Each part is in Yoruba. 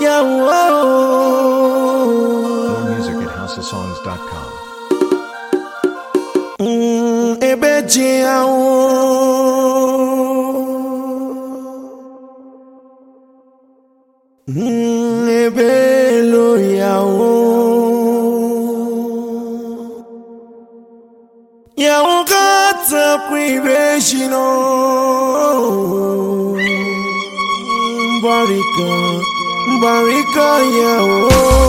More music at housesongs.com. Barika yawo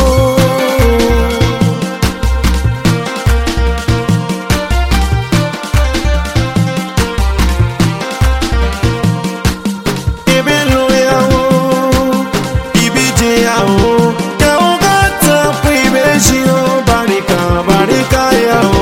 Ebelo yawo ibije yawo yawo gata kwibe shino barika yawo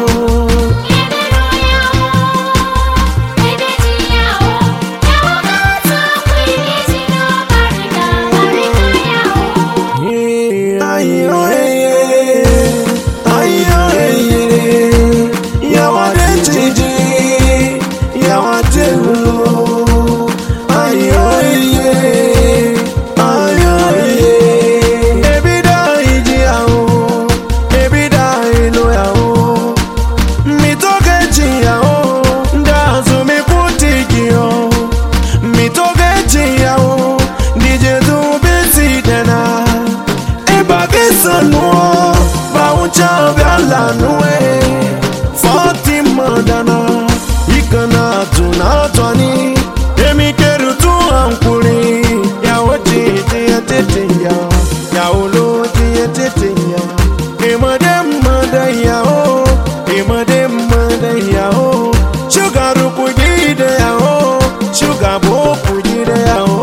Fatima dana ikana tunatwani emikeru tu ankuri ya wote ya teteya ya oloti ya teteya emadem madaya o emadem madaya o sugar kujide ya o sugar bo kujide ya o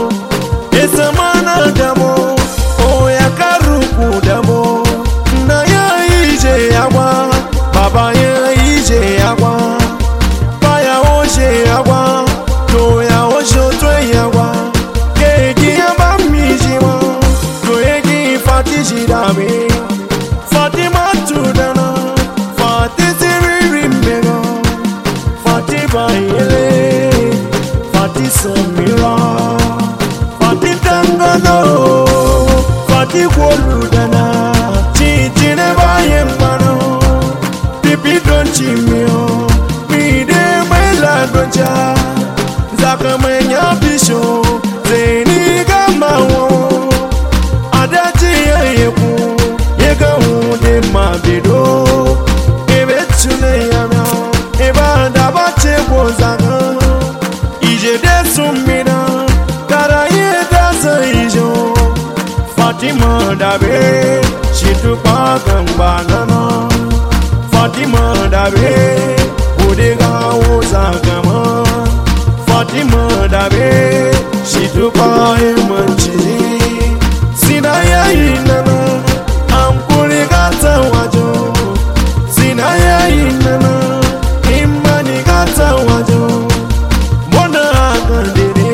esamana damo o ya karuku damo na ya ije yawa baba ya ije yawa baya oje yawa to ya ojo to yawa keji aba mijima to egi fatiji dami Fatima tudana Fatisi rimbega Fatima ile Fatisamira Fatitangano Fatikwoludana Chichine bayembano Pipi donchimio Mide mela doncha Zaka menya bisho Zeni gamawo Adachi yeku Yega hunde mabido Ebe tune yamya Eba dabache bozaga Ije desumina Kara ye dasa ijo Fatima dabe Shitupa gambanana Fatima dabe Bodega ozagama Fatima dabe Shitupa emanchiri Sinaya inana Ampuri gata wajo Sinaya inana Imani gata wajo Mona agandere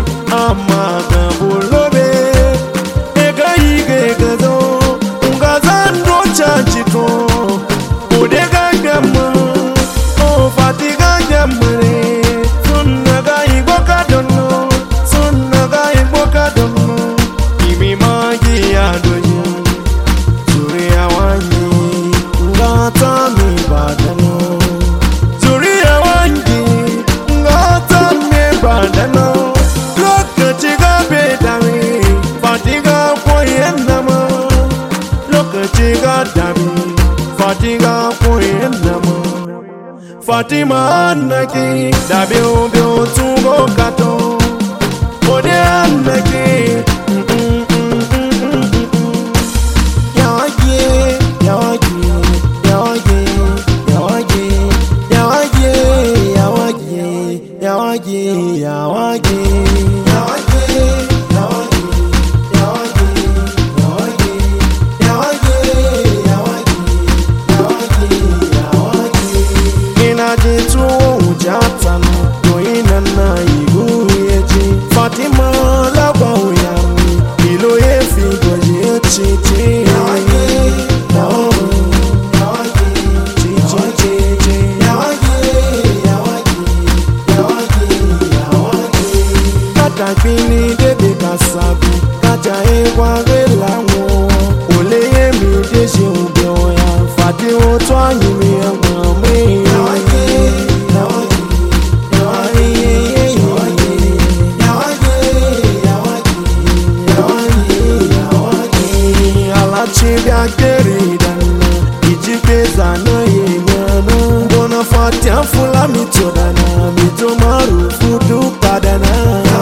Amaga bulobe Ega ige gazo Ungazando chanchito Bodega gama O fatiga jamare Sunnaga iboka dono Sunnaga iboka dono Imi magi adoyo Zuriya wanyi Ngata mi badano Zuriya wanyi Ngata mi badano Lokaci ga bedami Fatiga koyenama Lokaci ga dami Fatiga koyenama Fatima anaki Dabio bio tungo kato Ode anaki Fatima lagwa uyami ilo yefi goji echichi ja egwagela nwo ole ye mi deje ube oya fati otu anyị mi amame Chibia keridana ijipeza na yenyana bona fatia fula mitodana mitomaru fudu padana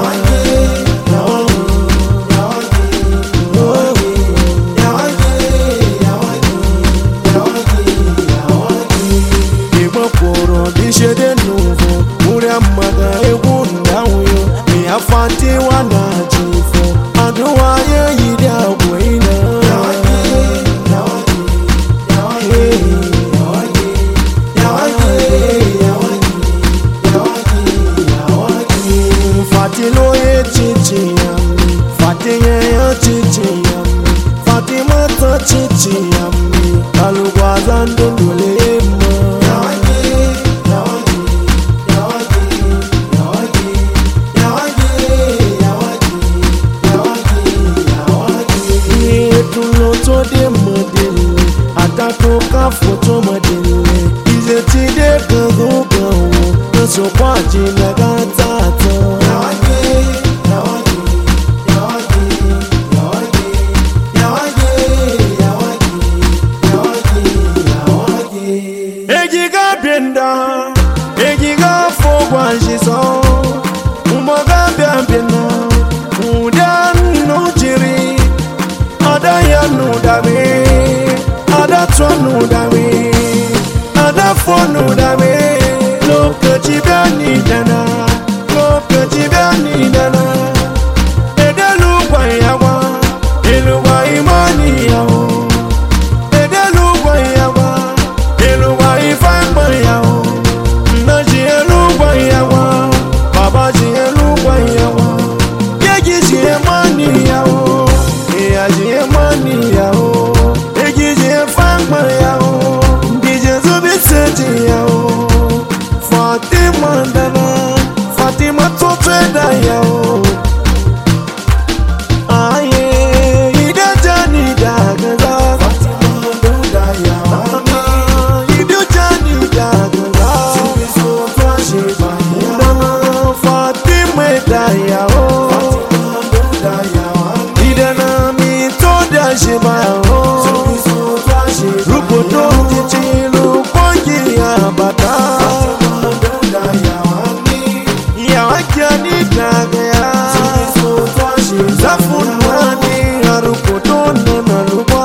Iboporo dishede nuvo Muria mada ewu ndawyo Mi afati wana jifo Aduwa ye yidi abwena Fatilo ye chichi yami Fatiye ye chichi yami Fatima ta chichi yami Kalugwaza ndundule mo Etulo to de modele Atako ka foto modele Ize ti de kango kanwo Nso kwa jina gatato Ejiga benda Ejiga fogwa jiso Umoga benda Udan no jiri Ada ya no dame Ada to no dame Ada fo no dame Lokaci bani dana Lokaci bani dana Edelu kwa yawa Eluwa imani yawo Edelu kwa yawa Eluwa ifamba yawo Naji elu kwa yawa Babaji elu kwa yawa Yeji ji emani yawo Eyaji emani yawo Eji ji efamba yawo Ndije zubi seji yawo Fatima dana Fatima totweda yawo Aye Ida jani dagaza Fatima duda yawo Ida jani dagaza Sibiso twa sheba yawo Fatima da yawo Fatima duda yawo Ida na mi toda sheba yawo Sibiso twa sheba Rukoto chichilu kongi ya bata Zafunani harukotono na lugwa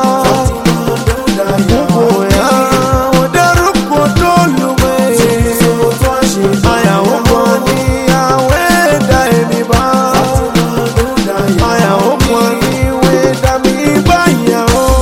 Mukoya wadarukotonume Aya ukwani aweda emiba Aya ukwani weda miba yao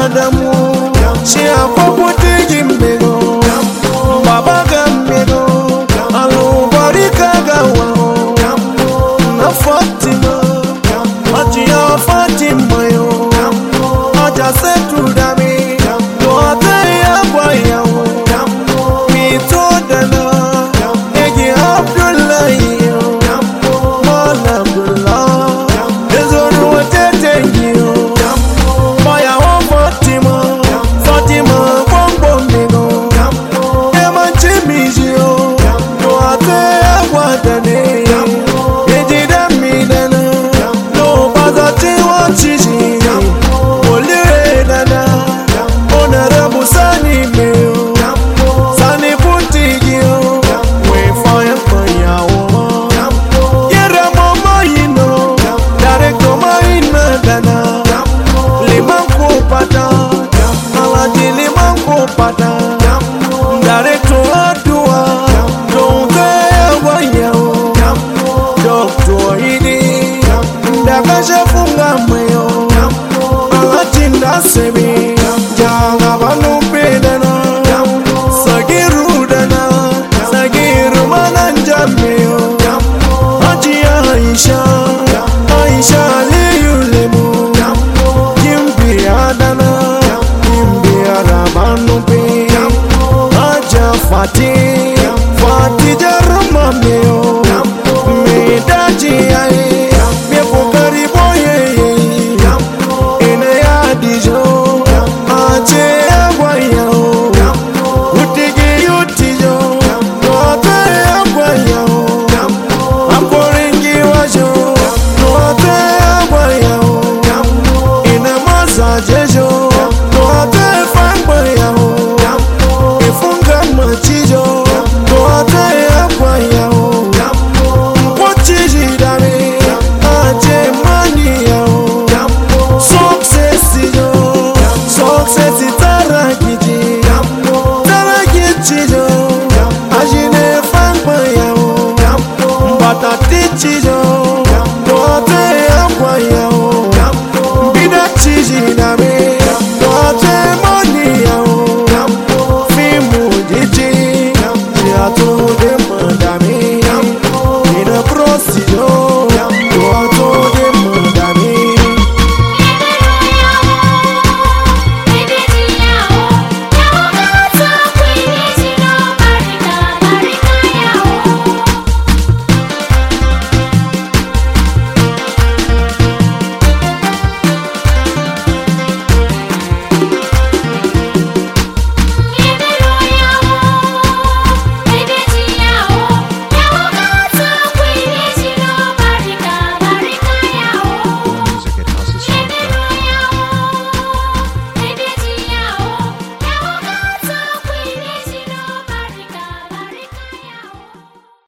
Adamu shi akwụkwọ jimbego baba gambego alubarika gawa na Fatima ajiya Fatima yo aja setu dami wata ya baya mito dana egi Abdullahi yo mala Abdullah ezonu watete yo baya wa Fatima bongbongego ema chimizi yo wata ya wadane ejida midana no bazati wachizi olire dana honorable Sani Meo Sani Putigio we fire yera mama yino director maina dana limanko pata alaji limanko pata director adua donge wayao doctor ini ndakasha funga moyo alatinda sebi janga banu pedana sagiru dana sagiru mananja meyo ajia Aisha liyulemu jimbi adana jimbi adabanu pe aja Fati